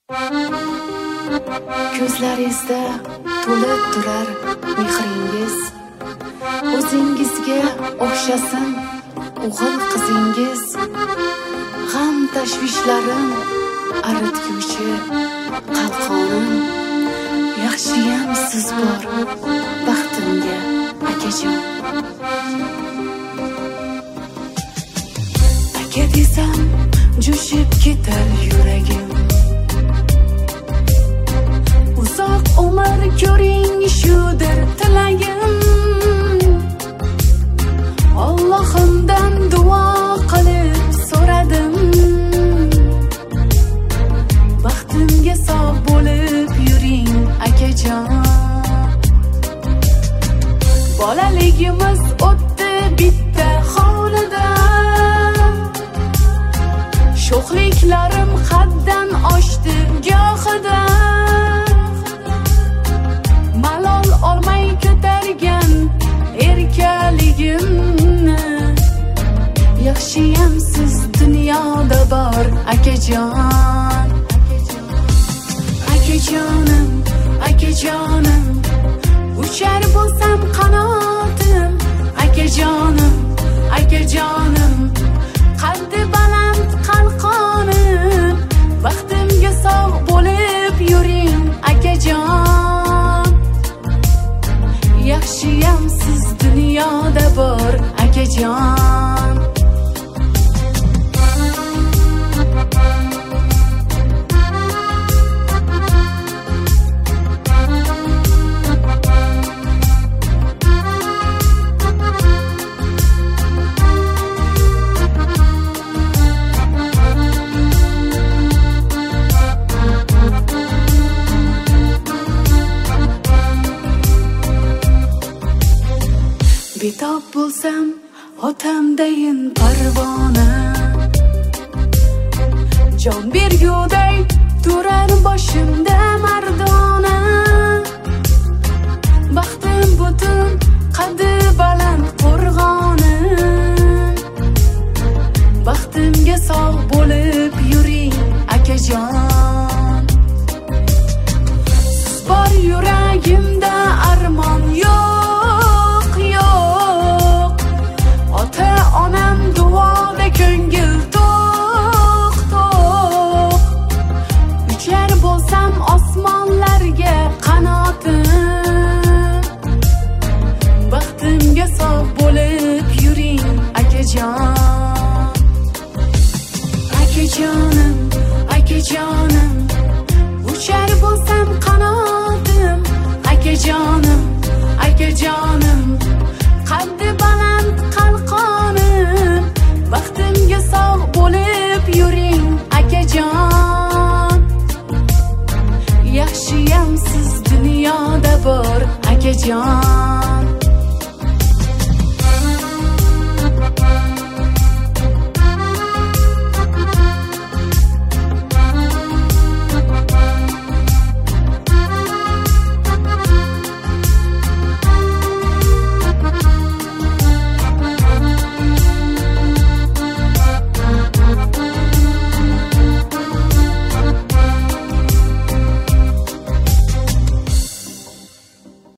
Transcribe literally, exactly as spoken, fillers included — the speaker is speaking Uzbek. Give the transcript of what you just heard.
Ko'zlaringizda to'lib turar mehringiz, o'zingizga o'xshasin o'g'il qizingiz. G'am tashvishlarim aritguvchi qalqonim, yaxshiyam siz bor baxtimga akajon. Aka desam jo'shib ketar yuragim, uzoq umr ko'ring shudir tilagim. Allohimdan duo qilib so'radim, baxtimga sog' bo'lib yuring akajon. Bolaligimiz o'tdi bitta xonada, sho'xliklarim haddan oshdi gohida. Malol olmay ko'targan erkaligimni, yaxshiyam siz dunyoda bor akajon. Akajonim, akajonim, uchar bo'lsam qanotim. Akajonim, akajonim, qaddi baland qalqonim, baxtimga sog' bo'lib yuring akajon. Yaxshiyam siz dunyoda bor akajon. Betob bo'lsam otamdayin parvona, jon berguday turar boshimda mardona. Baxtim butun qaddi baland qo'rg'onim, baxtimga sog' bo'lib yuring akajon. Siz bor yuragimda armon yo'q, yo'q. Ota onam duoda ko'ngil to'q, to'q. Uchar bo'lsam osmonlarga qanotim, baxtimga sog' bo'lib yuring akajon. Akajonim, akajonim,